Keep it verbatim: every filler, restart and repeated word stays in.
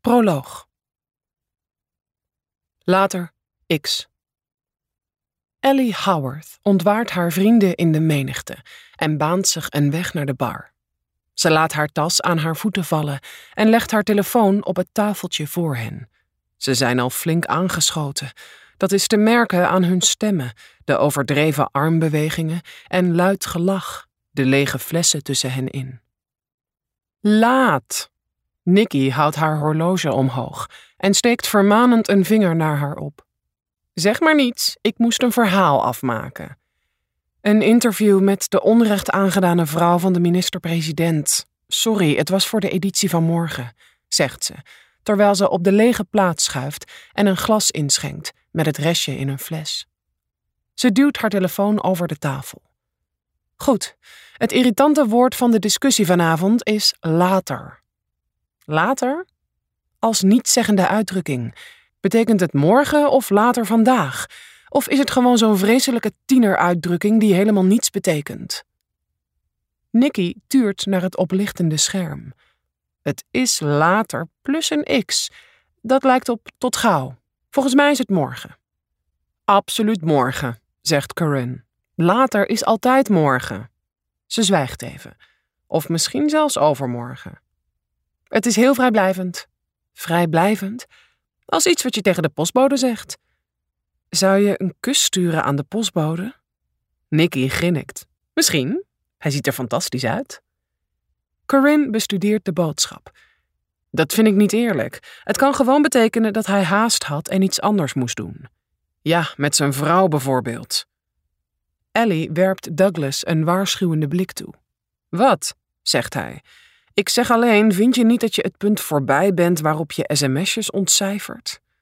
Proloog. Later, X. Ellie Howarth ontwaart haar vrienden in de menigte en baant zich een weg naar de bar. Ze laat haar tas aan haar voeten vallen en legt haar telefoon op het tafeltje voor hen. Ze zijn al flink aangeschoten. Dat is te merken aan hun stemmen, de overdreven armbewegingen en luid gelach, de lege flessen tussen hen in. Laat! Nikki houdt haar horloge omhoog en steekt vermanend een vinger naar haar op. Zeg maar niets, ik moest een verhaal afmaken. Een interview met de onrecht aangedane vrouw van de minister-president. Sorry, het was voor de editie van morgen, zegt ze, terwijl ze op de lege plaats schuift en een glas inschenkt met het restje in een fles. Ze duwt haar telefoon over de tafel. Goed, het irritante woord van de discussie vanavond is later. Later? Als nietszeggende uitdrukking. Betekent het morgen of later vandaag? Of is het gewoon zo'n vreselijke tieneruitdrukking die helemaal niets betekent? Nikki tuurt naar het oplichtende scherm. Het is later plus een x. Dat lijkt op tot gauw. Volgens mij is het morgen. Absoluut morgen, zegt Corinne. Later is altijd morgen. Ze zwijgt even. Of misschien zelfs overmorgen. Het is heel vrijblijvend. Vrijblijvend? Als iets wat je tegen de postbode zegt. Zou je een kus sturen aan de postbode? Nikki grinnikt. Misschien. Hij ziet er fantastisch uit. Corinne bestudeert de boodschap. Dat vind ik niet eerlijk. Het kan gewoon betekenen dat hij haast had en iets anders moest doen. Ja, met zijn vrouw bijvoorbeeld. Ellie werpt Douglas een waarschuwende blik toe. Wat? Zegt hij. Ik zeg alleen, vind je niet dat je het punt voorbij bent waarop je sms'jes ontcijfert?